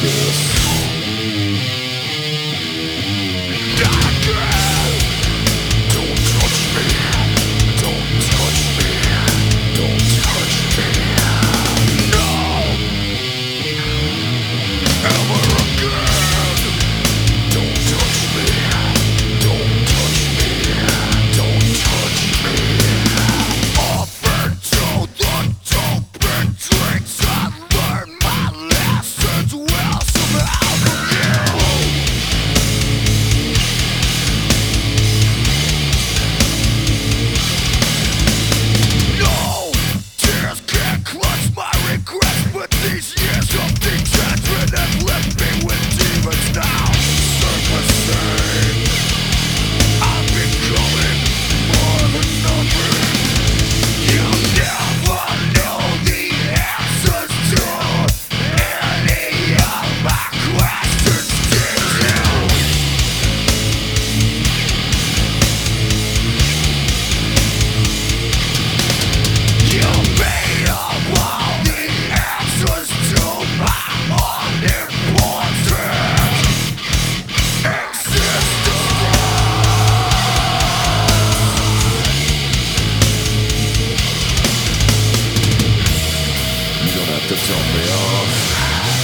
to tell me off.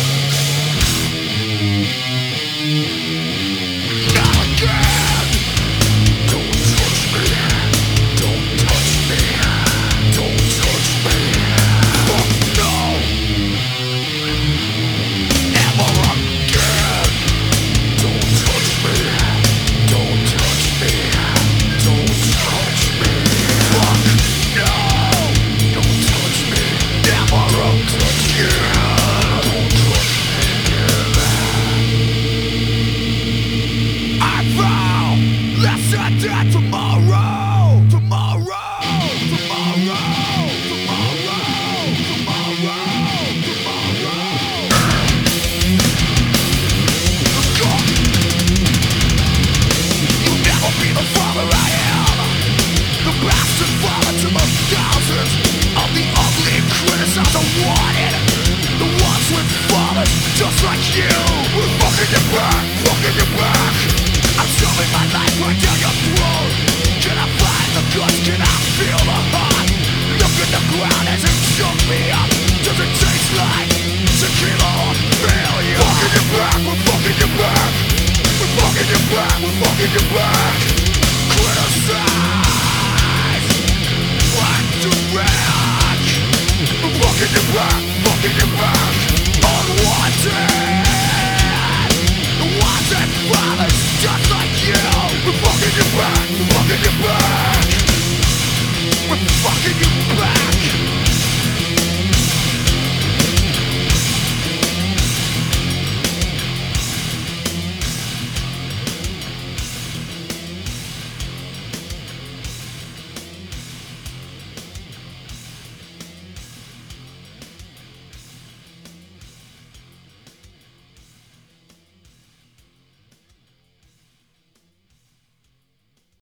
Not again. Don't touch me. Don't touch me. Don't touch me. Fuck no. Never again. Don't touch me. Don't touch me. Don't touch me. Fuck no. Don't touch me. Never touch you. Don't touch me. I vow. Let's end it tomorrow. Tomorrow. Tomorrow. Tomorrow. Tomorrow. Tomorrow. God. You'll never be the father I am. The bastard father to my thousands of the ugly criticize I wanted. The ones with fathers just like you. We're fucking your back, fucking your back. I'm shoving my life right down your throat. Can I find the guts? Can I feel the heart? Look at the ground as it shook me up. Does it taste like tequila or failure? Fucking your back, we're fucking your back. We're fucking your back, we're fucking your back. Criticize, like to wreck. We're fucking your back, fucking your back. Unwanted.